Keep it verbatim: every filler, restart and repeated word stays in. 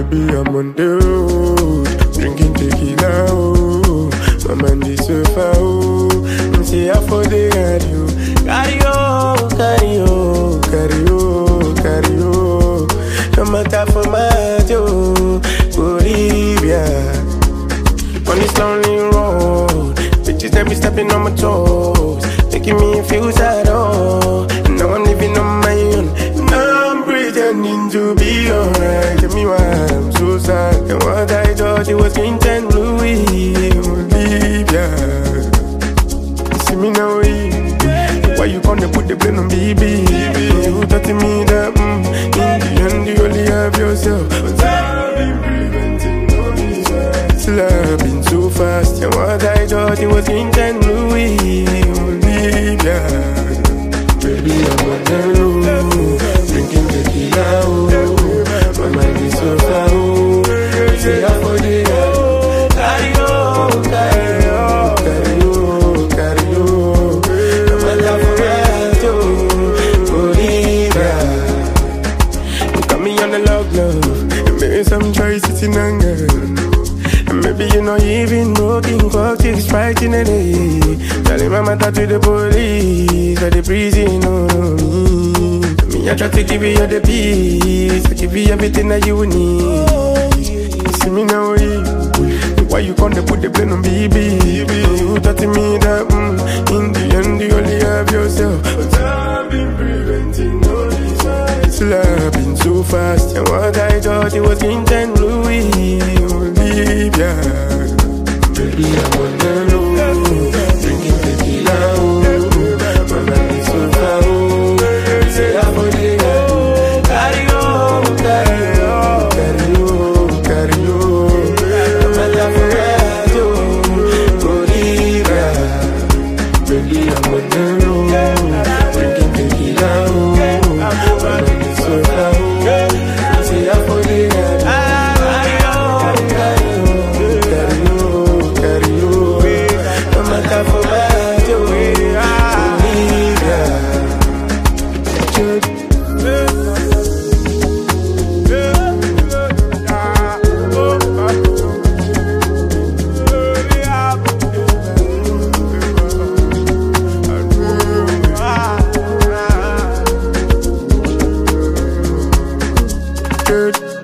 Maybe I'm on the road, drinking tequila, oh. My mind is so far, oh. Say I for the radio. Carry on, carry on, carry on, carry on. No matter for my Joe, Bolivia. On this lonely road, bitches that be stepping on my toes, making me feel sad, oh. Now I'm living on my own. Now I'm pretending to be alright. Tell me why I'm so sad. And what I thought it was green and Louis, Bolivia. See me now, eh? Why you gonna put the blame on B B? You touching me that, mm, in the end you only have yourself. But I've been preventing all these words. Still I've been so fast. And what I thought it was green and Louis, Bolivia. Baby, I'm on the road, drinking tequila, oh. My mind is so far, oh. Say I for the road. Carry on, carry on, carry on, carry on. No matter for what, oh, Bolivia. You got me on the log, love, and maybe some choices in anger. And maybe you're not even smoking cocktails, right in the day. Telling my mother to the police, or the prison on me. Me, I try to give you all the peace, I give you everything that you need. You see me now, eh? Why you can't put the blame on B B? You touching me that, mm, in the end you only have yourself. But I've been preventing all these fights. Still I've been so fast. And what I thought it was green and Louis, Bolivia. Baby, I'm on the road, drinking tequila, oh. My mind is so far, oh. Say I'm on the road. Carry on, carry on, carry on, carry on. No matter for what, oh, Bolivia. Baby, I'm on the road, drinking tequila, oh. My mind is so far, oh. Say I'm on the road. Carry on, carry on, carry on, carry on. No matter for what, oh, Bolivia. Good.